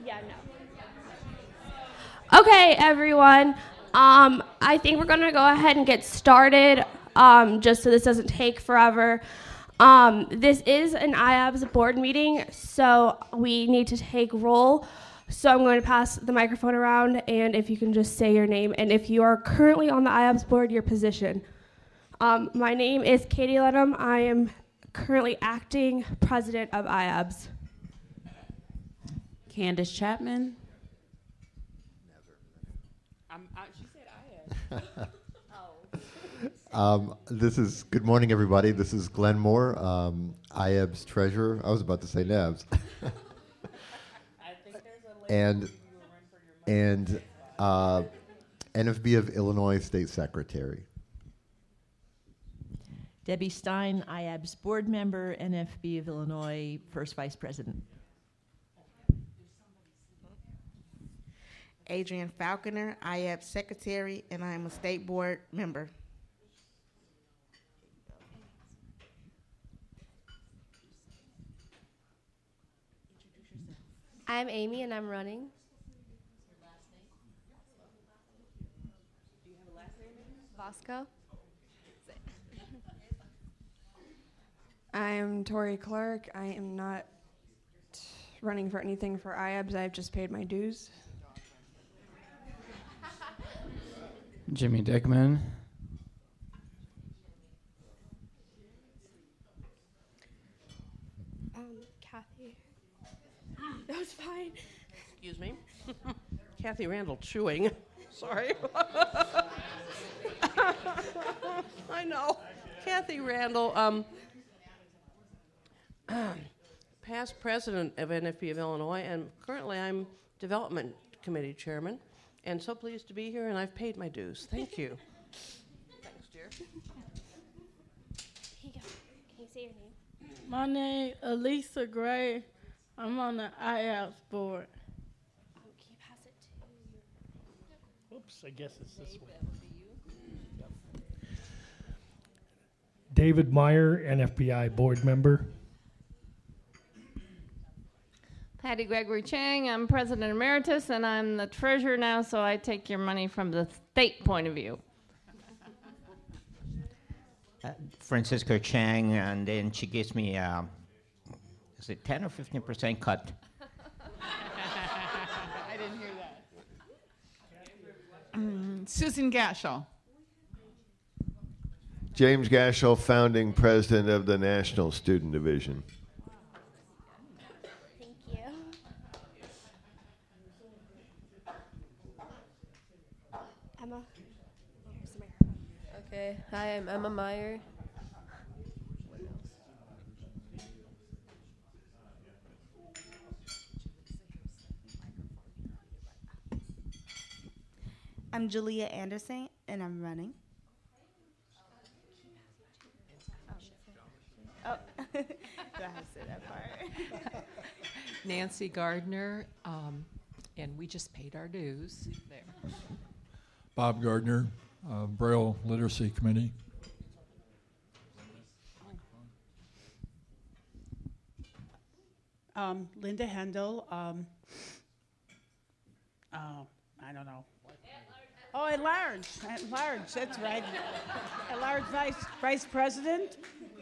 Yeah, no. Okay, everyone. I think we're going to go ahead and get started, just so this doesn't take forever. This is an IABS board meeting, so we need to take roll. So I'm going to pass the microphone around, and if you can just say your name, and if you are currently on the IABS board, your position. My name is Katie Lenham. I am currently acting president of IABS. Candace Chapman. She said IABS. Good morning, everybody. This is Glenn Moore, IABS treasurer. I was about to say NABS. and NFB of Illinois state secretary. Debbie Stein, IABS board member, NFB of Illinois, first vice president. Adrienne Falconer, IABS secretary, and I am a state board member. I'm Amy, and I'm running. Do you have a last name? Vasco. I am Tori Clark. I am not running for anything for IABS. I've just paid my dues. Jimmy Dickman. Kathy. That was fine. Excuse me. Kathy Randall chewing. Sorry. I know. Kathy Randall, past president of NFB of Illinois, and currently I'm development committee chairman, and so pleased to be here, and I've paid my dues. Thank you. Thanks, dear. Here you go. Can you say your name? My name is Elisa Gray. I'm on the IABS board. Oh, can you pass it to? Oops, I guess it's this way. David Meyer, NFBI board member. Patty Gregory Chang. I'm president emeritus, and I'm the treasurer now, so I take your money from the state point of view. Francisco Chang, and then she gives me, is it 10 or 15% cut? I didn't hear that. Susan Gashel. James Gashel, founding president of the National Student Division. Thank you. Emma. Here's the microphone. Okay. Hi, I'm Emma Meyer. I'm Julia Anderson, and I'm running. Oh, do I have to say that part? Nancy Gardner, and we just paid our dues there. Bob Gardner, Braille Literacy Committee. Linda Hendel. I don't know. Oh, at large, that's right. At large vice president.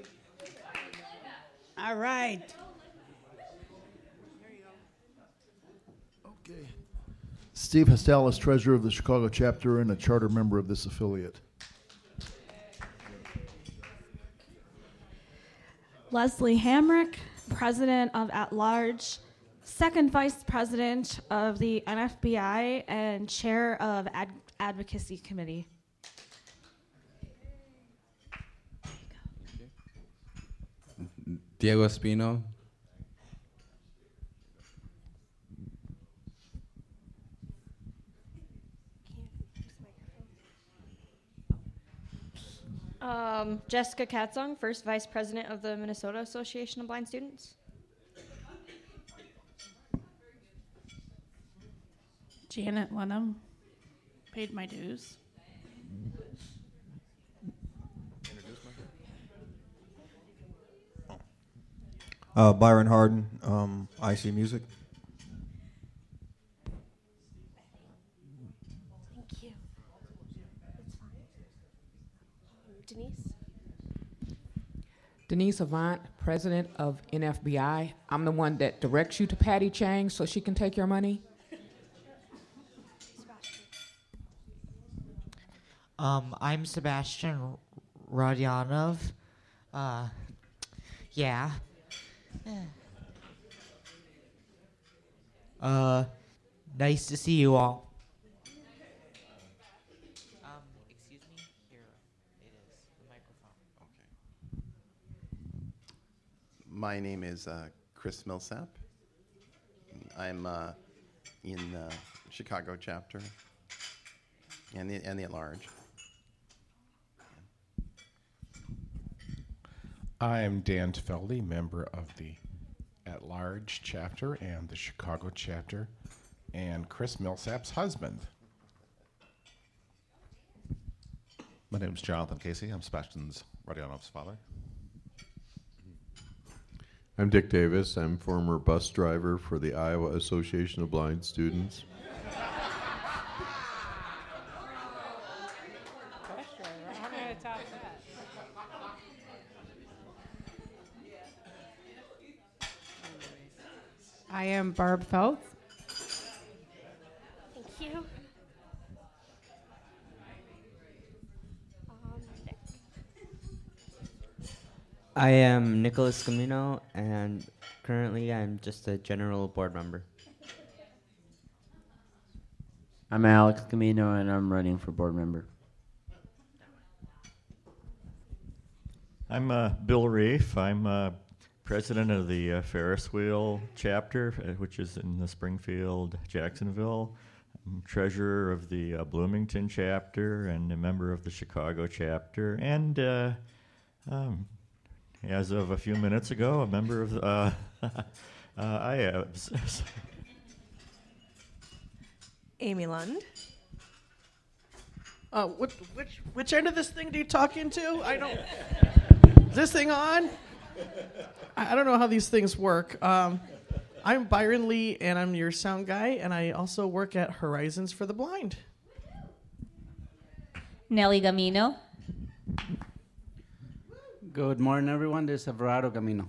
All right. Okay. Steve Hestel is treasurer of the Chicago chapter and a charter member of this affiliate. Leslie Hamrick, president of At Large, second vice president of the NFBI, and chair of Advocacy Committee. Diego Espino. Jessica Katzong, first vice president of the Minnesota Association of Blind Students. Janet Lenham, paid my dues. Byron Harden, IC Music. Denise. Denise Avant, president of NFBI. I'm the one that directs you to Patty Chang so she can take your money. I'm Sebastian Rodionov. Yeah. Nice to see you all. Excuse me? Here, it is. The microphone. My name is Chris Millsap. I'm in the Chicago chapter and the at-large. I'm Dan Tfeldy, member of the at-large chapter and the Chicago chapter, and Chris Millsap's husband. My name is Jonathan Casey. I'm Sebastian's Rodionov's father. I'm Dick Davis. I'm former bus driver for the Iowa Association of Blind Students. I am Barb Feltz. Thank you. I am Nicholas Camino, and currently I'm just a general board member. I'm Alex Camino, and I'm running for board member. I'm Bill Reef. I'm president of the Ferris Wheel chapter, which is in the Springfield, Jacksonville. I'm treasurer of the Bloomington chapter and a member of the Chicago chapter, and as of a few minutes ago, a member of IABS. Amy Lund. Which end of this thing do you talk into? I don't. Is this thing on? I don't know how these things work. I'm Byron Lee, and I'm your sound guy, and I also work at Horizons for the Blind. Nelly Gamino. Good morning, everyone. This is Everardo Camino.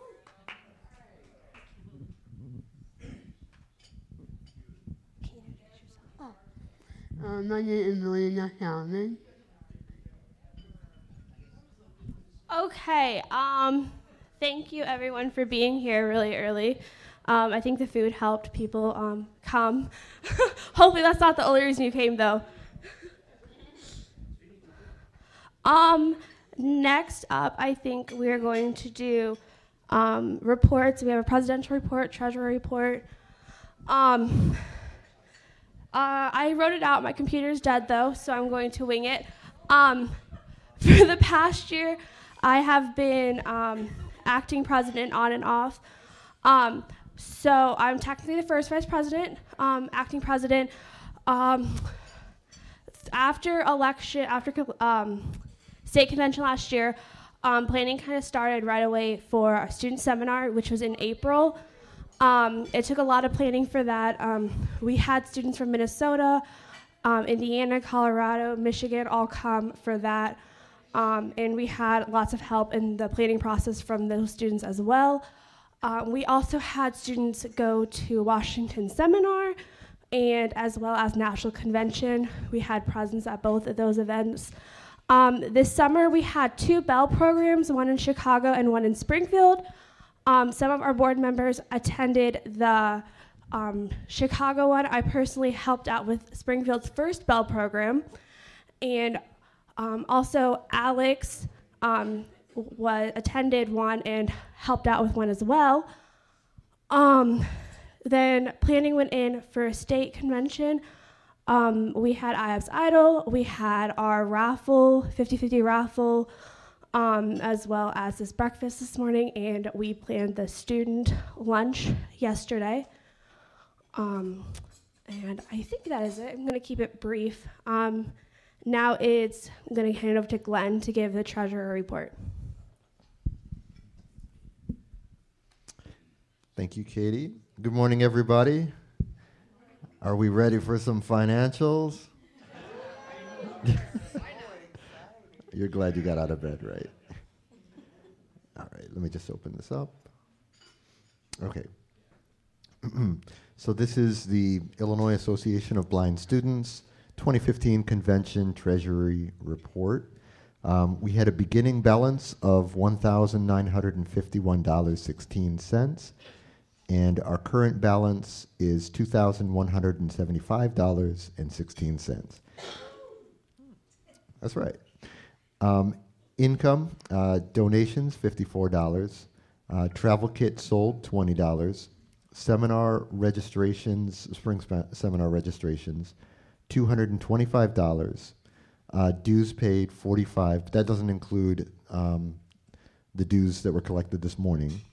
My name is Melina Salmon. Okay. Thank you, everyone, for being here really early. I think the food helped people come. Hopefully that's not the only reason you came, though. Next up, I think we're going to do reports. We have a presidential report, treasurer report. I wrote it out. My computer's dead, though, so I'm going to wing it. For the past year, I have been acting president on and off. So I'm technically the first vice president, acting president. After election, state convention last year, planning kind of started right away for our student seminar, which was in April. It took a lot of planning for that. We had students from Minnesota, Indiana, Colorado, Michigan all come for that. And we had lots of help in the planning process from those students as well. We also had students go to Washington seminar and as well as National Convention. We had presence at both of those events. This summer we had 2 Bell programs, one in Chicago and one in Springfield. Some of our board members attended the Chicago one. I personally helped out with Springfield's first Bell program. And also Alex attended one and helped out with one as well. Then planning went in for a state convention. We had IABS Idol, we had our raffle, 50-50 raffle, as well as this breakfast this morning, and we planned the student lunch yesterday. And I think that is it. I'm going to keep it brief. Now I'm going to hand it over to Glenn to give the treasurer report. Thank you, Katie. Good morning, everybody. Are we ready for some financials? You're glad you got out of bed, right? All right, let me just open this up. Okay. So this is the Illinois Association of Blind Students 2015 Convention Treasury Report. We had a beginning balance of $1,951.16, and our current balance is $2,175.16. That's right. Income, donations, $54. Travel kit sold, $20. Seminar registrations, seminar registrations, $225. Dues paid, $45. But that doesn't include the dues that were collected this morning.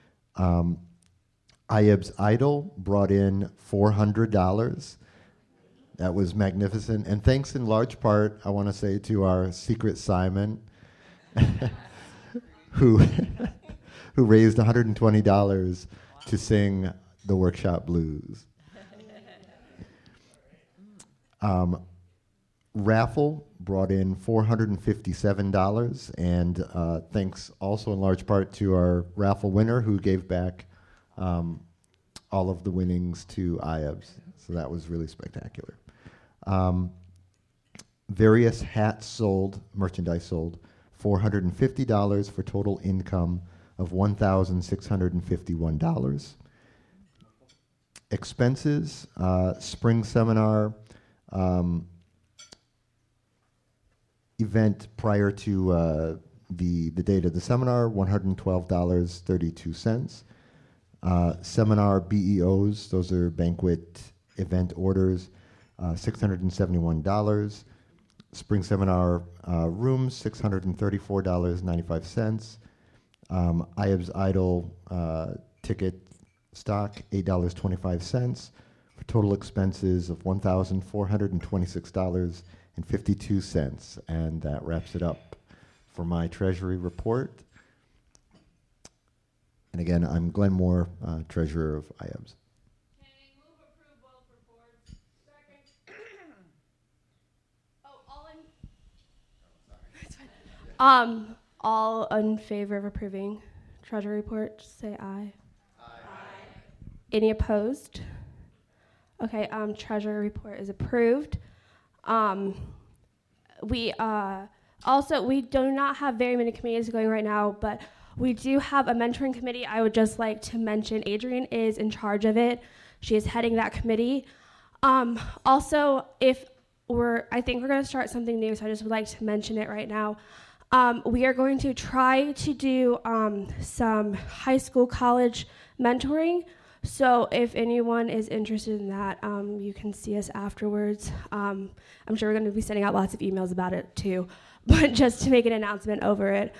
IEBS Idol brought in $400. That was magnificent. And thanks in large part, I want to say, to our secret Simon, who raised $120 to sing the workshop blues. Raffle brought in $457, and thanks also in large part to our raffle winner who gave back all of the winnings to IEBS. So that was really spectacular. Various hats sold, merchandise sold, $450 for total income of $1,651. Expenses, spring seminar, event prior to the date of the seminar, $112.32. Seminar BEOs, those are banquet event orders, $671. Spring seminar rooms, $634.95. IEBS Idol ticket stock, $8.25, for total expenses of $1,426.52. And that wraps it up for my Treasury report. And again, I'm Glenn Moore, Treasurer of IEBS. All in favor of approving Treasury report, just say aye. Aye. Any opposed? Okay, Treasury report is approved. We do not have very many committees going right now, but we do have a mentoring committee. I would just like to mention Adrienne is in charge of it. She is heading that committee. Also, I think we're going to start something new, so I just would like to mention it right now. We are going to try to do some high school, college mentoring. So if anyone is interested in that, you can see us afterwards. I'm sure we're going to be sending out lots of emails about it too, but just to make an announcement over it.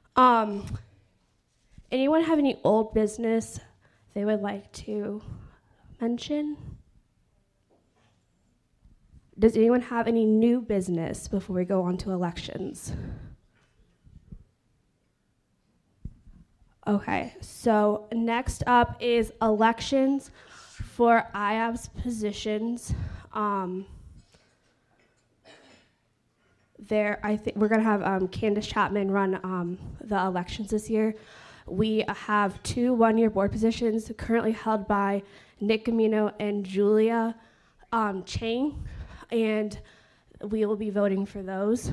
Anyone have any old business they would like to mention? Does anyone have any new business before we go on to elections? Okay, so next up is elections for IAB's positions. I think we're gonna have Candace Chapman run the elections this year. We have 2 one-year board positions currently held by Nick Gamino and Julia Chang, and we will be voting for those.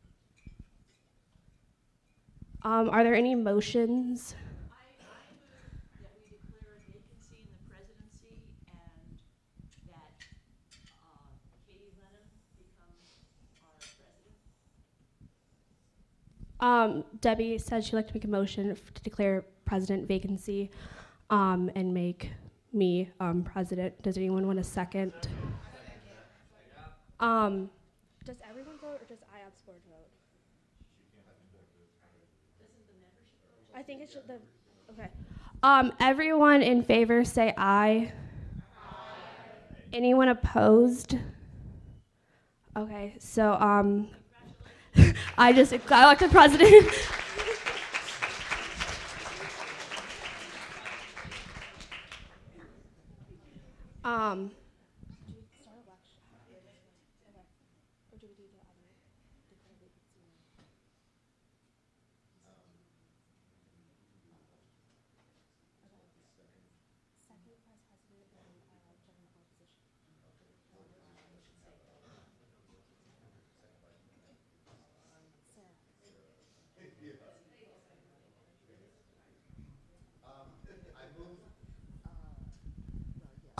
Are there any motions? I move that we declare a vacancy in the presidency and that Katie Lennon becomes our president. Debbie said she'd like to make a motion to declare president vacancy and make me president. Does anyone want a second? Does everyone vote or does IAB's board vote? I think it's the, okay. Everyone in favor say aye. Aye. Anyone opposed? Okay, so I elected president.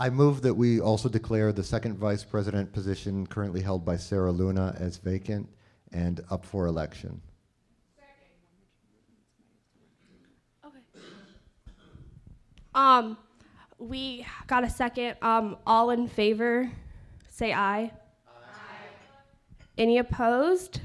I move that we also declare the second vice president position currently held by Sarah Luna as vacant and up for election. We got a second. All in favor, say aye. Aye. Any opposed?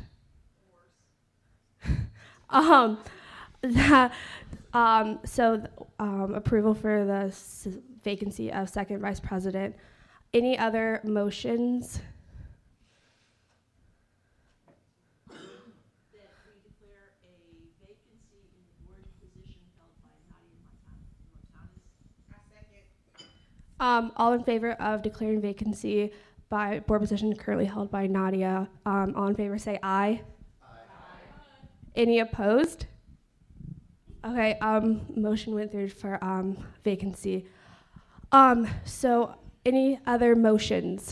Approval for the vacancy of second vice president. Any other motions? That we declare a vacancy in the board position held by Nadia Montanes. All in favor of declaring vacancy by board position currently held by Nadia. All in favor say aye. Aye. Any opposed? Okay, motion went through for vacancy. So any other motions?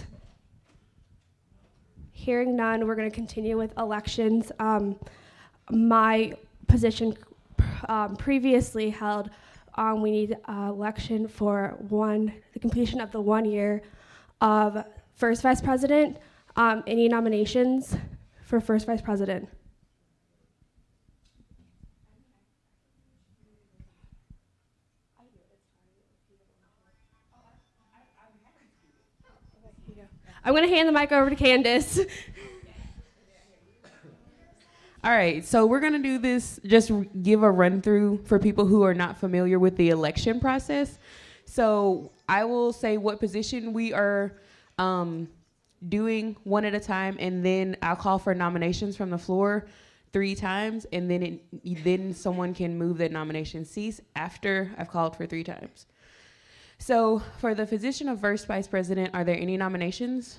Hearing none, we're going to continue with elections. My position previously held, we need election for the completion of the 1 year of first vice president. Any nominations for first vice president? I'm going to hand the mic over to Candace. All right, so we're going to do this, just give a run through for people who are not familiar with the election process. So I will say what position we are doing one at a time, and then I'll call for nominations from the floor 3 times, and then someone can move that nomination cease after I've called for 3 times. So for the position of first vice president, are there any nominations?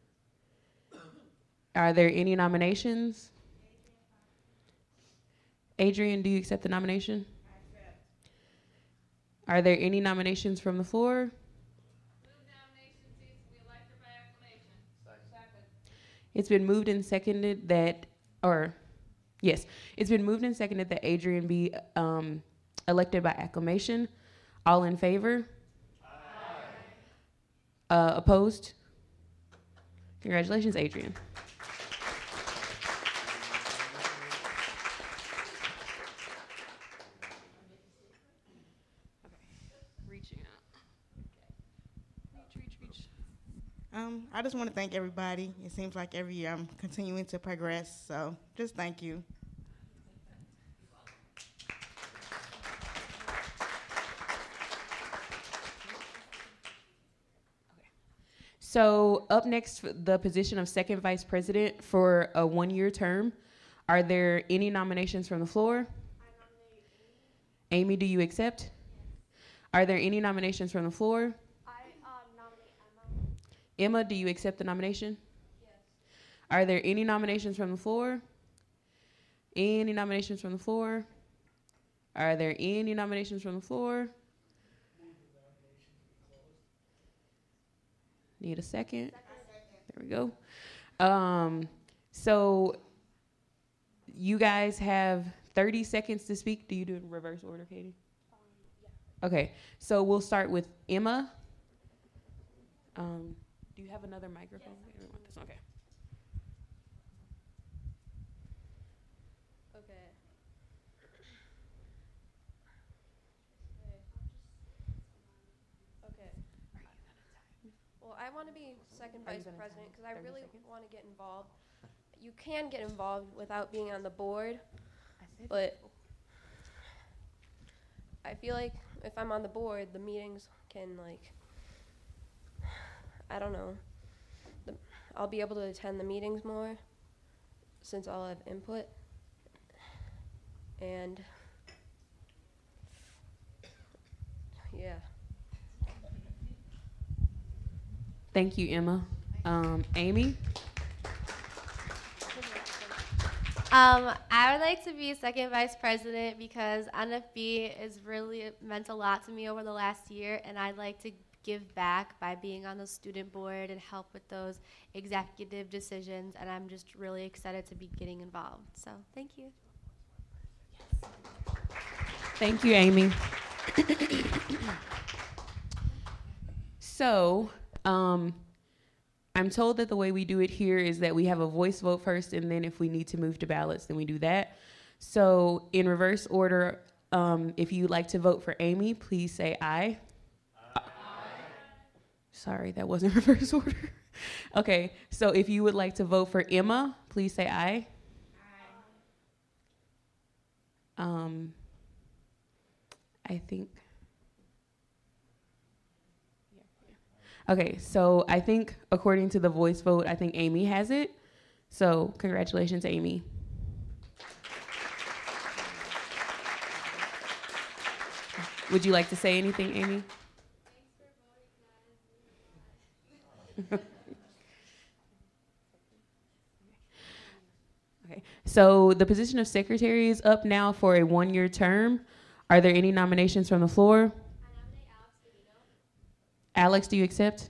Are there any nominations? Adrian, do you accept the nomination? I accept. Are there any nominations from the floor? Move nomination cease to be elected by acclamation. Second. It's been moved and seconded that Adrian be elected by acclamation. All in favor? Opposed? Congratulations, Adrian. Reaching out. Reach. I just want to thank everybody. It seems like every year I'm continuing to progress, so just thank you. So up next, the position of second vice president for a 1-year term. Are there any nominations from the floor? I nominate Amy, do you accept? Are there any nominations from the floor? I nominate Emma. Emma, do you accept the nomination? Yes. Are there any nominations from the floor? Any nominations from the floor? Are there any nominations from the floor? Need a second? There we go. So you guys have 30 seconds to speak. Do you do it in reverse order, Katie? Yeah. Okay, so we'll start with Emma. Do you have another microphone? Yes. Okay. Well, I want to be second vice president because I really want to get involved. You can get involved without being on the board, but I feel like if I'm on the board, the meetings can, like, I don't know, I'll be able to attend the meetings more since I'll have input. And yeah. Thank you, Emma. Amy? I would like to be second vice president because NFB has really meant a lot to me over the last year, and I'd like to give back by being on the student board and help with those executive decisions, and I'm just really excited to be getting involved. So thank you. Thank you, Amy. So, I'm told that the way we do it here is that we have a voice vote first, and then if we need to move to ballots, then we do that. So, in reverse order, if you'd like to vote for Amy, please say aye. Sorry, that wasn't reverse order. Okay, so if you would like to vote for Emma, please say aye. I think. Okay, so I think according to the voice vote, I think Amy has it. So congratulations, Amy. Would you like to say anything, Amy? Okay, so the position of secretary is up now for a 1-year term. Are there any nominations from the floor? Alex, do you accept?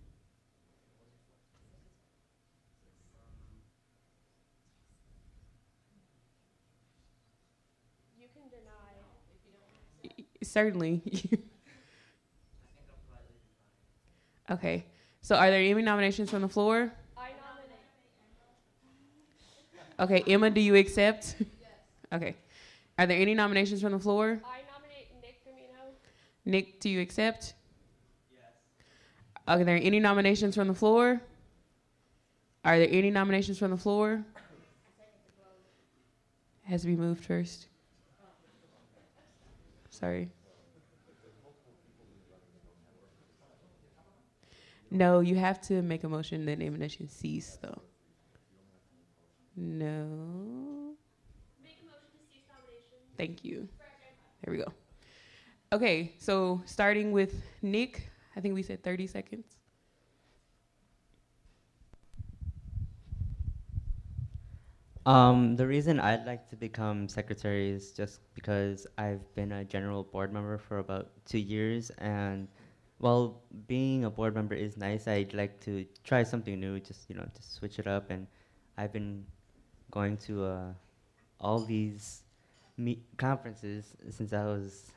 You can deny. Certainly. Okay. So are there any nominations from the floor? I nominate. Okay, Emma, do you accept? Yes. Okay. Are there any nominations from the floor? I nominate Nick Gamino. Nick, do you accept? Are there any nominations from the floor? Are there any nominations from the floor? Has to be moved first. Sorry. No, you have to make a motion that nomination cease, though. No. Make a motion to cease nomination. Thank you. There we go. Okay, so starting with Nick, I think we said 30 seconds. The reason I'd like to become secretary is just because I've been a general board member for about 2 years, and while being a board member is nice, I'd like to try something new, just to switch it up. And I've been going to all these conferences since I was,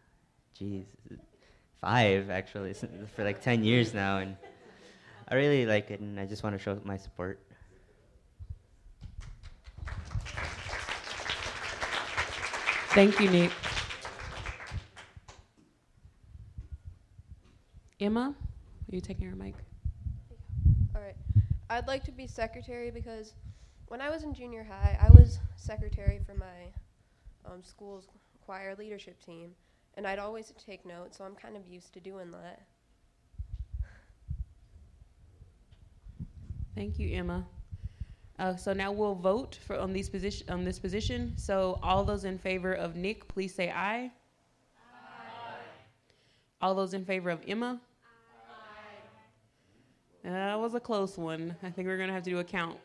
5 actually, for like 10 years now, and I really like it, and I just want to show my support. Thank you, Nick. Emma, are you taking your mic? All right. I'd like to be secretary because when I was in junior high, I was secretary for my school's choir leadership team, and I'd always take notes, so I'm kind of used to doing that. Thank you, Emma. So now we'll vote on this position. So all those in favor of Nick, please say aye. Aye. All those in favor of Emma? Aye. That was a close one. I think we're going to have to do a count.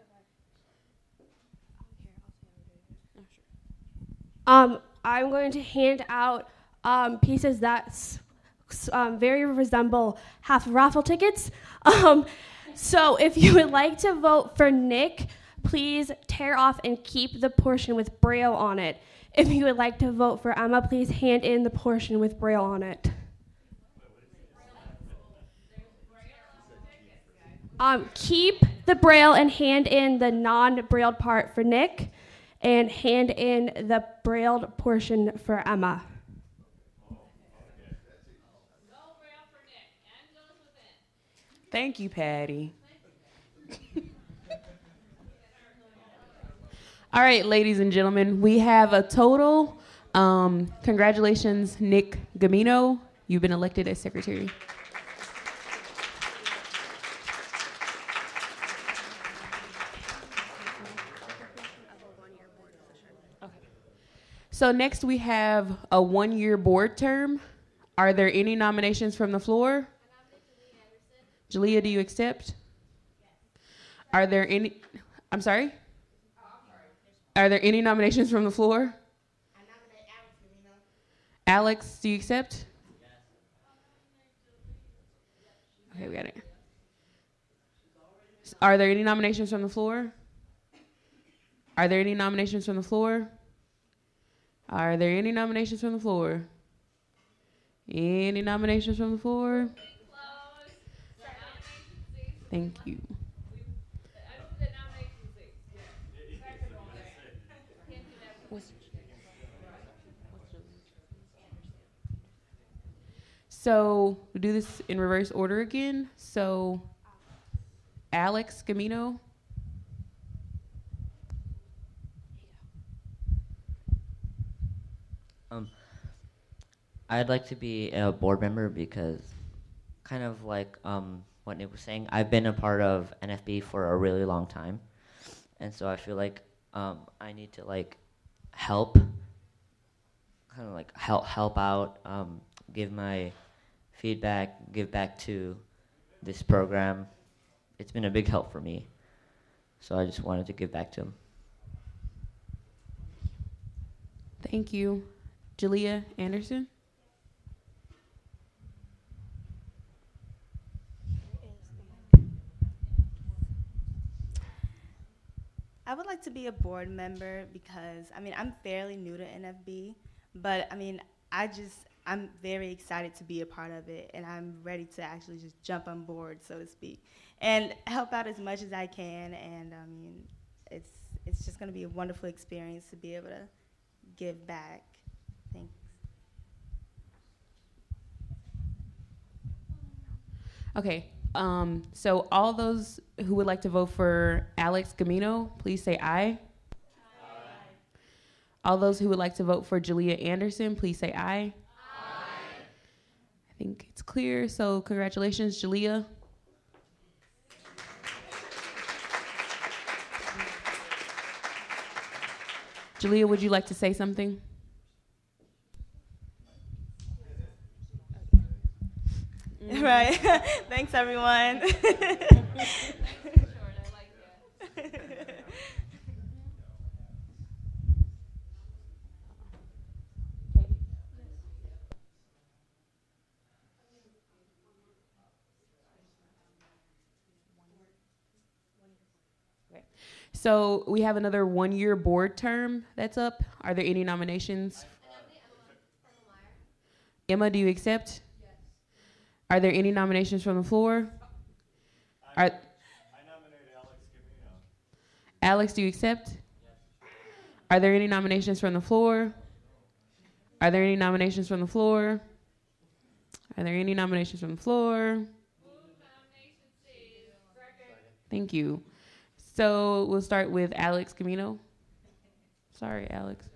I'm going to hand out pieces that very resemble half raffle tickets. So if you would like to vote for Nick, please tear off and keep the portion with Braille on it. If you would like to vote for Emma, please hand in the portion with Braille on it. Keep the Braille and hand in the non-brailled part for Nick, and hand in the brailled portion for Emma. Thank you, Patty. All right, ladies and gentlemen, we have a total. Congratulations, Nick Gamino. You've been elected as secretary. So next we have a 1-year board term. Are there any nominations from the floor? Jalea, do you accept? Yes. Are there any? I'm sorry? Are there any nominations from the floor? I nominate Alex. Alex, do you accept? Yes. Okay, we got it. Are there any nominations from the floor? Are there any nominations from the floor? Are there any nominations from the floor? Any nominations from the floor? Thank you. So we'll do this in reverse order again. So Alex Camino. I'd like to be a board member because, kind of like what Nick was saying, I've been a part of NFB for a really long time, and so I feel like I need to like help, kind of like help out, give my feedback, give back to this program. It's been a big help for me, so I just wanted to give back to him. Thank you. Jalea Anderson. I would like to be a board member because, I mean, I'm fairly new to NFB, but I mean, I'm very excited to be a part of it, and I'm ready to actually just jump on board, so to speak, and help out as much as I can. And I mean, it's just going to be a wonderful experience to be able to give back. Thanks. Okay. So all those who would like to vote for Alex Camino, please say aye. Aye. All those who would like to vote for Jalea Anderson, please say aye. Aye. I think it's clear, so congratulations, Jalea. Jalea, would you like to say something? Right. Thanks, everyone. So we have another one-year board term that's up. Are there any nominations? Emma, do you accept? Yes. Are there any nominations from the floor? I nominate Alex Camino. Alex, do you accept? Yes. Are there any nominations from the floor? Are there any nominations from the floor? Are there any nominations from the floor? Thank you. So we'll start with Alex Camino. Sorry, Alex.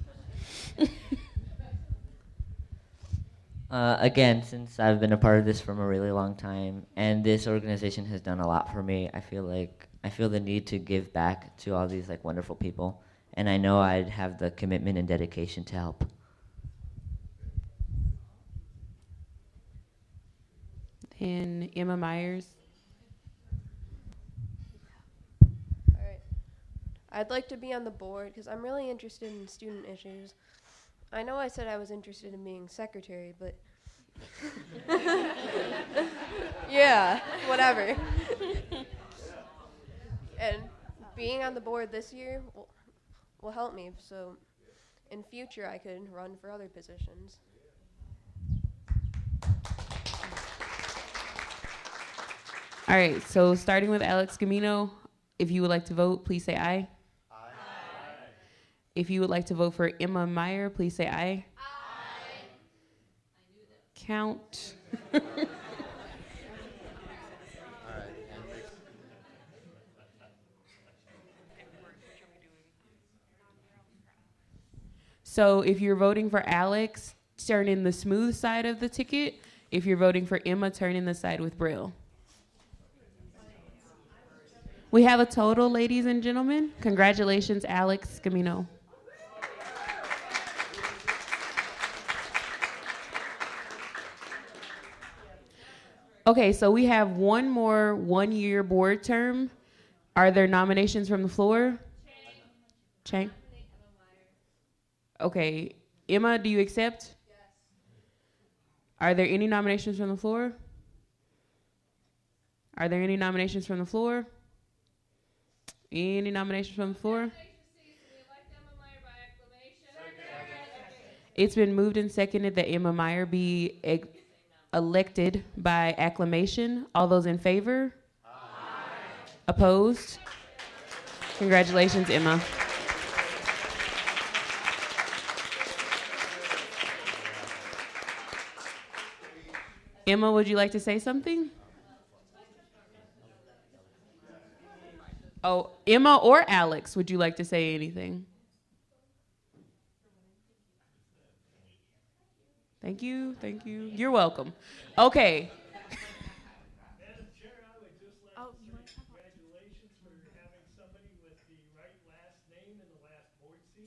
Again, since I've been a part of this from a really long time, and this organization has done a lot for me, I feel the need to give back to all these like wonderful people, and I know I'd have the commitment and dedication to help. And Emma Myers. I'd like to be on the board because I'm really interested in student issues. I know I said I was interested in being secretary, but yeah, whatever. And being on the board this year will help me, so in future I could run for other positions. All right, so starting with Alex Camino, if you would like to vote, please say aye. If you would like to vote for Emma Meyer, please say aye. Aye. Count. So if you're voting for Alex, turn in the smooth side of the ticket. If you're voting for Emma, turn in the side with Braille. We have a total, ladies and gentlemen. Congratulations, Alex Camino. Okay, so we have one more one-year board term. Are there nominations from the floor? Chang. Okay, Emma, do you accept? Yes. Are there any nominations from the floor? Are there any nominations from the floor? Any nominations from the floor? It's been moved and seconded that Emma Meyer be elected by acclamation. All those in favor? Aye. Opposed? Congratulations, Emma. Emma, would you like to say something? Oh, Emma or Alex, would you like to say anything? Thank you, thank you. You're welcome. Okay. Madam Chair, I would just like to say congratulations for having somebody with the right last name in the last board seat.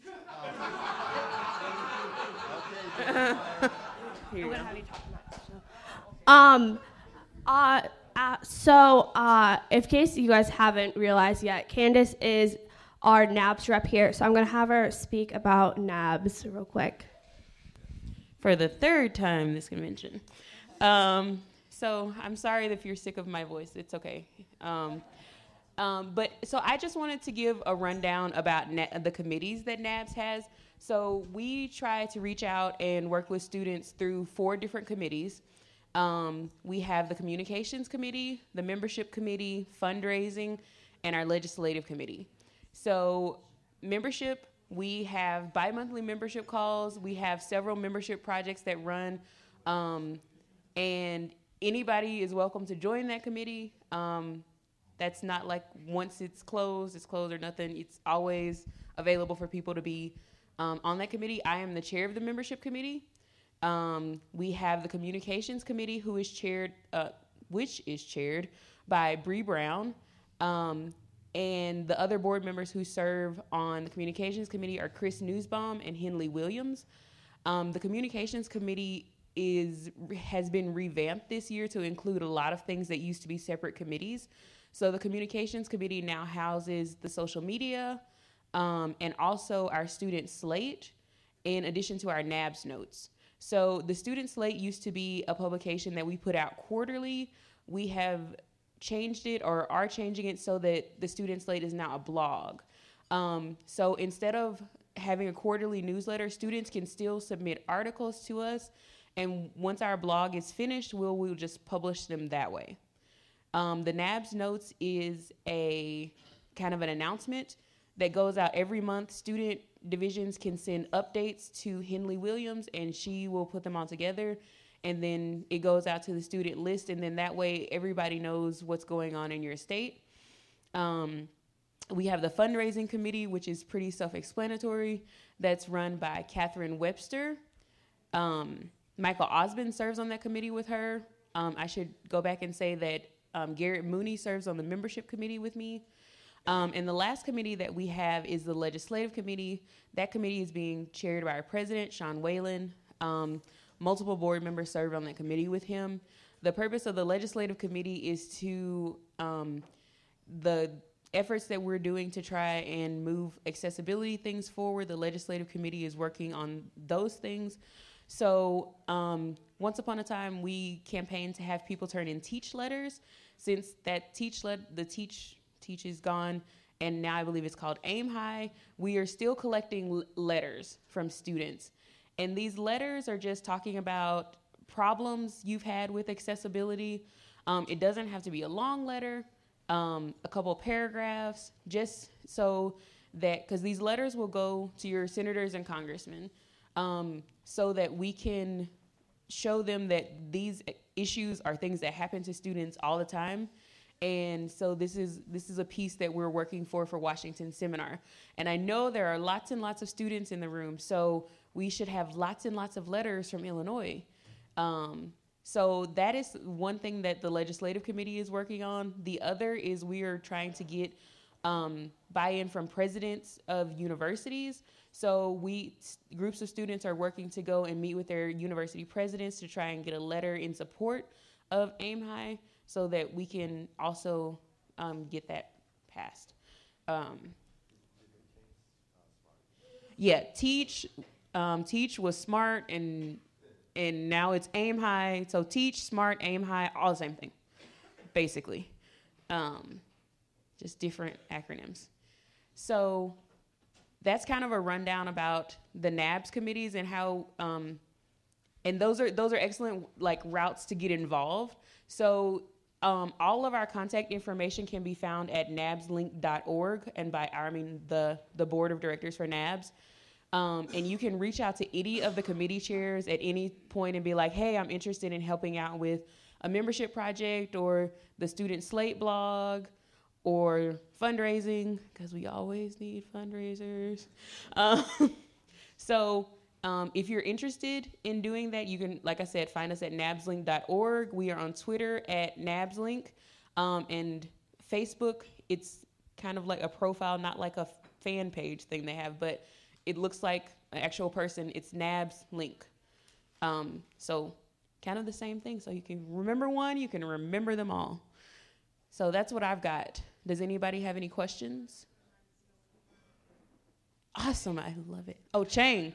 Here you go. In case you guys haven't realized yet, Candace is our NABS rep here, so I'm going to have her speak about NABS real quick. For the third time this convention. So I'm sorry if you're sick of my voice. It's okay. But I just wanted to give a rundown about the committees that NABS has. So we try to reach out and work with students through 4 different committees. We have the communications committee, the membership committee, fundraising, and our legislative committee. So membership, we have bi-monthly membership calls. We have several membership projects that run, and anybody is welcome to join that committee. That's not like once it's closed or nothing. It's always available for people to be on that committee. I am the chair of the membership committee. We have the communications committee, which is chaired by Bree Brown. And the other board members who serve on the communications committee are Chris Newsbaum and Henley Williams. The communications committee has been revamped this year to include a lot of things that used to be separate committees. So the communications committee now houses the social media and also our student slate, in addition to our NABS notes. So the student slate used to be a publication that we put out quarterly. We have changed it or are changing it so that the student slate is now a blog. So instead of having a quarterly newsletter, students can still submit articles to us, and once our blog is finished, we'll just publish them that way. The NABS notes is a kind of an announcement that goes out every month. Student divisions can send updates to Henley Williams, and she will put them all together. And then it goes out to the student list, and then that way everybody knows what's going on in your state. We have the fundraising committee, which is pretty self-explanatory. That's run by Catherine Webster. Michael Osmond serves on that committee with her. I should go back and say that Garrett Mooney serves on the membership committee with me. And the last committee that we have is the legislative committee. That committee is being chaired by our president, Sean Whalen. Multiple board members serve on that committee with him. The purpose of the legislative committee is to the efforts that we're doing to try and move accessibility things forward. The legislative committee is working on those things. So once upon a time, we campaigned to have people turn in teach letters. Since that teach is gone, and now I believe it's called Aim High, we are still collecting letters from students. And these letters are just talking about problems you've had with accessibility. It doesn't have to be a long letter, a couple paragraphs, just so that, because these letters will go to your senators and congressmen, so that we can show them that these issues are things that happen to students all the time. And so this is a piece that we're working for Washington Seminar. And I know there are lots and lots of students in the room, so we should have lots and lots of letters from Illinois. So that is one thing that the legislative committee is working on. The other is we are trying to get buy-in from presidents of universities. So groups of students are working to go and meet with their university presidents to try and get a letter in support of Aim High, so that we can also get that passed. Teach was SMART, and now it's Aim High. So Teach, SMART, Aim High, all the same thing, basically. Just different acronyms. So that's kind of a rundown about the NABS committees and how, and those are excellent routes to get involved. So All of our contact information can be found at nabslink.org, and by our, I mean the board of directors for NABS. And you can reach out to any of the committee chairs at any point and be like, hey, I'm interested in helping out with a membership project or the student slate blog or fundraising, because we always need fundraisers. So if you're interested in doing that, you can, like I said, find us at nabslink.org. We are on Twitter at nabslink, and Facebook. It's kind of like a profile, not like a fan page thing they have, but it looks like an actual person. It's Nabs Link. So kind of the same thing. So you can remember one, you can remember them all. So that's what I've got. Does anybody have any questions? Awesome, I love it. Oh, Chang.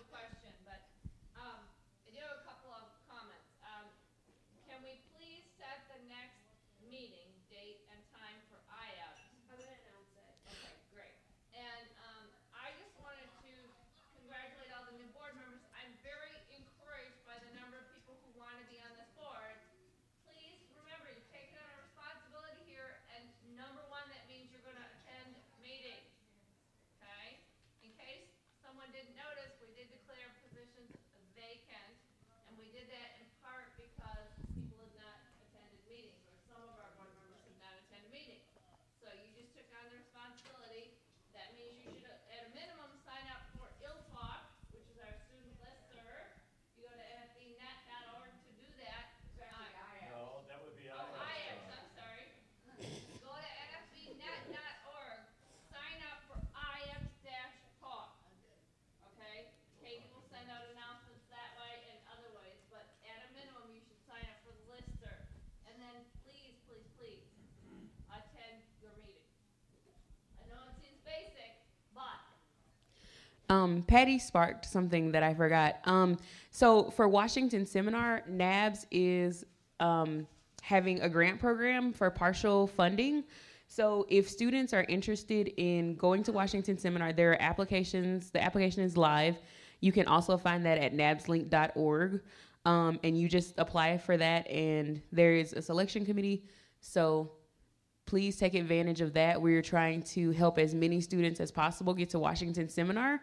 Patty sparked something that I forgot. So for Washington Seminar, NABS is having a grant program for partial funding. So if students are interested in going to Washington Seminar, there are applications. The application is live. You can also find that at nabslink.org. And you just apply for that, and there is a selection committee. So please take advantage of that. We're trying to help as many students as possible get to Washington Seminar.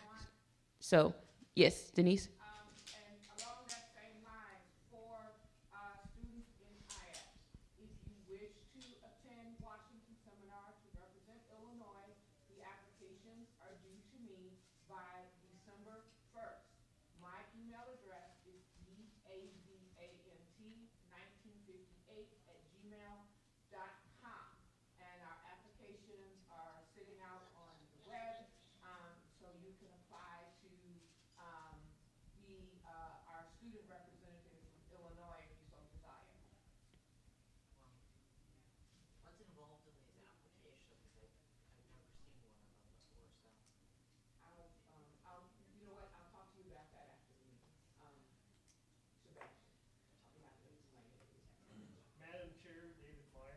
So, yes, Denise? And along that same line, for students in IAPS, if you wish to attend Washington Seminar to represent Illinois, the applications are due to me by December 1st. My email address is eavant1958@gmail.com, and our applications are sitting out on the web, so you can apply to be our student representative from Illinois if you so desire. What's involved in these applications? I've never seen one of them before, so. You know what, I'll talk to you about that after the meeting. Sebastian, you have to explain it. Madam Chair, David Meyer.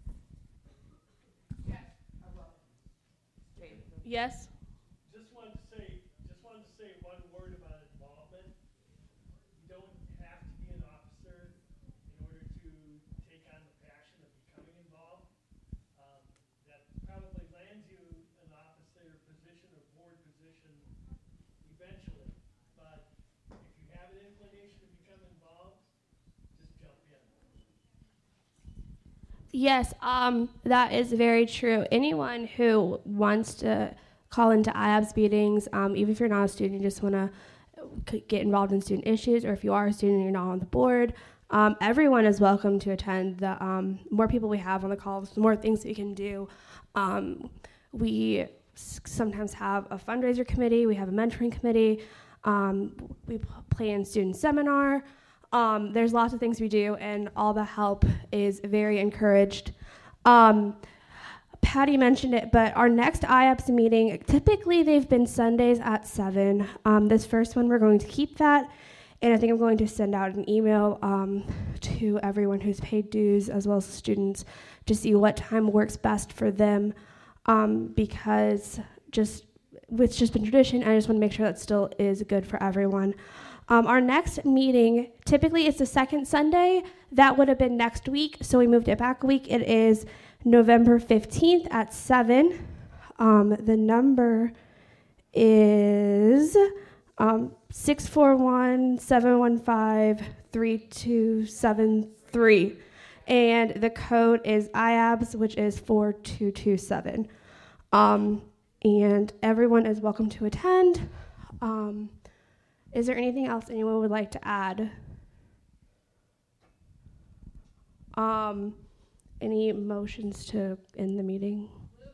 Yes, I will. Yes. Just wanted to say one word about involvement. You don't have to be an officer in order to take on the passion of becoming involved. That probably lands you an officer position or board position eventually. But if you have an inclination to become involved, just jump in. Yes, that is very true. Anyone who wants to call into IABS meetings, even if you're not a student, you just want to get involved in student issues, or if you are a student and you're not on the board, everyone is welcome to attend. The more people we have on the calls, the more things we can do. We sometimes have a fundraiser committee, we have a mentoring committee, we play in student seminar. There's lots of things we do, and all the help is very encouraged. Patty mentioned it, but our next IAPS meeting, typically they've been Sundays at 7. This first one, we're going to keep that, and I think I'm going to send out an email to everyone who's paid dues, as well as students, to see what time works best for them, because it's just been tradition, and I just want to make sure that still is good for everyone. Our next meeting, typically it's the second Sunday. That would have been next week, so we moved it back a week. It is November 15th at 7. The number is 641-715-3273. And the code is IABS, which is 4227. And everyone is welcome to attend. Is there anything else anyone would like to add? Any motions to end the meeting?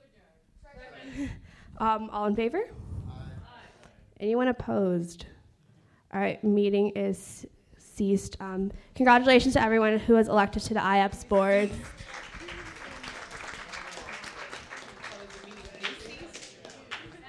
All in favor? Anyone opposed? All right, meeting is ceased. Congratulations to everyone who was elected to the IAPS board.